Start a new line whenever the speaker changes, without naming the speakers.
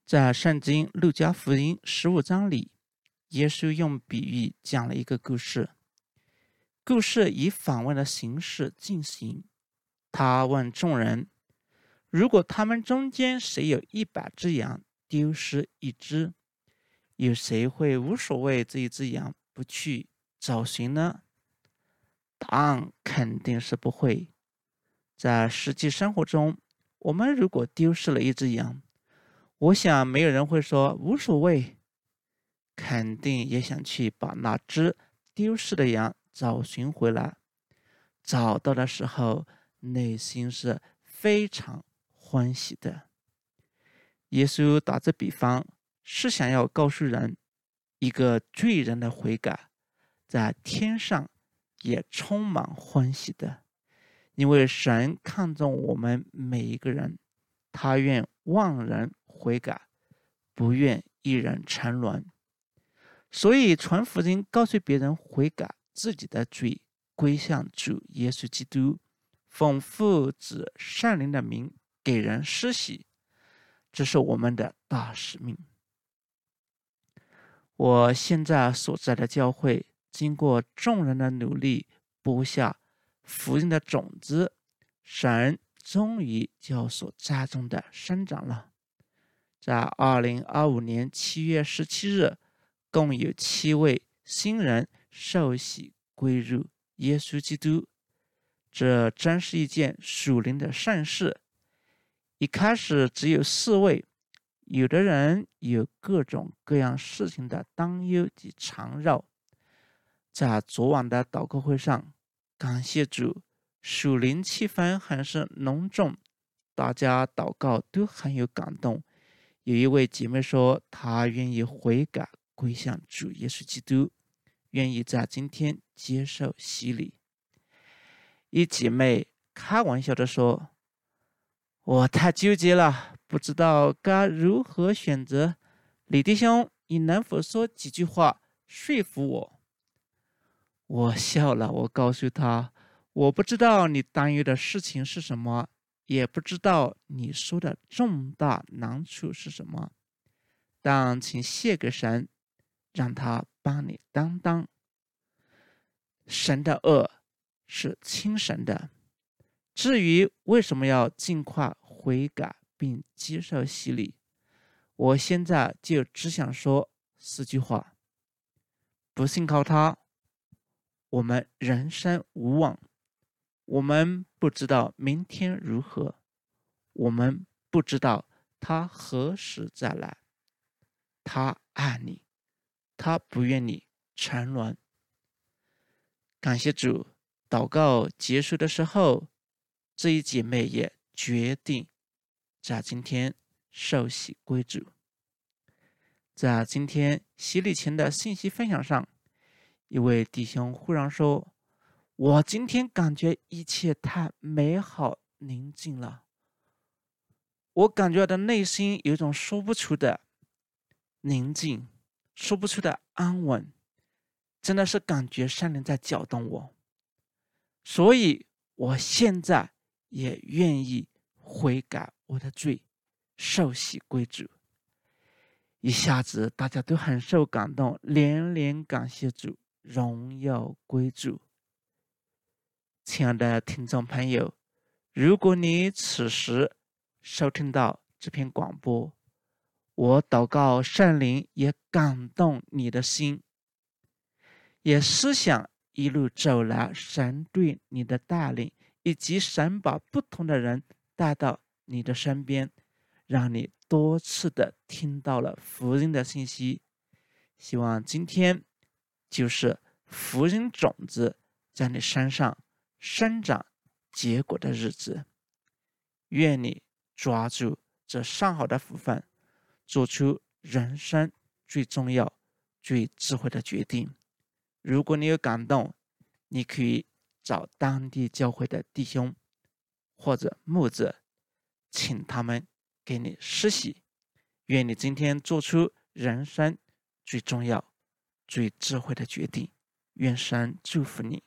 在圣经路加福音15章里，耶稣用比喻讲了一个故事。故事以访问的形式进行。他问众人，如果他们中间谁有100只羊，丢失1只，有谁会无所谓这一只羊不去找寻呢？答案肯定是不会。在实际生活中，我们如果丢失了1只羊，我想没有人会说无所谓，肯定也想去把那只丢失的羊找寻回来。找到的时候，内心是非常欢喜的。耶稣打这比方，是想要告诉人，一个罪人的悔改，在天上也充满欢喜的。因为神看重我们每一个人，他愿万人悔改，不愿一人沉沦。所以传福音告诉别人悔改自己的罪，归向主耶稣基督，奉父子圣灵的名给人施洗，这是我们的大使命。我现在所在的教会，经过众人的努力，播下福音的种子，神终于叫所栽种的生长了。在2025年7月17日，共有7位新人受洗归入耶稣基督，这真是一件属灵的盛事。一开始只有4位，有的人有各种各样事情的担忧及缠绕。在昨晚的祷告会上，感谢主，属灵气氛很是浓重，大家祷告都很有感动。有一位姐妹说，她愿意悔改归向主耶稣基督，愿意在今天接受洗礼。一姐妹开玩笑地说，我太纠结了，不知道该如何选择。李弟兄，你能否说几句话说服我？我笑了，我告诉他，我不知道你担忧的事情是什么，也不知道你说的重大难处是什么，但请谢给神，让他帮你担当。神的恶是亲神的，至于为什么要尽快悔改并接受洗礼，我现在就只想说4句话：不信靠他，我们人生无望；我们不知道明天如何；我们不知道他何时再来。他爱你，他不愿你沉沦。感谢主，祷告结束的时候，这一姐妹也决定在今天受洗归主。在今天洗礼前的信息分享上，一位弟兄忽然说，我今天感觉一切太美好宁静了，我感觉到内心有一种说不出的宁静，说不出的安稳，真的是感觉圣灵在搅动我，所以我现在也愿意悔改我的罪，受洗归主。一下子大家都很受感动，连连感谢主，荣耀归主。亲爱的听众朋友，如果你此时收听到这篇广播，我祷告圣灵也感动你的心，也思想一路走来神对你的带领，以及神把不同的人带到你的身边，让你多次的听到了福音的信息。希望今天就是福音种子在你身上生长结果的日子。愿你抓住这上好的福分，做出人生最重要最智慧的决定。如果你有感动，你可以找当地教会的弟兄或者牧者，请他们给你施洗。愿你今天做出人生最重要最智慧的决定。愿神祝福你。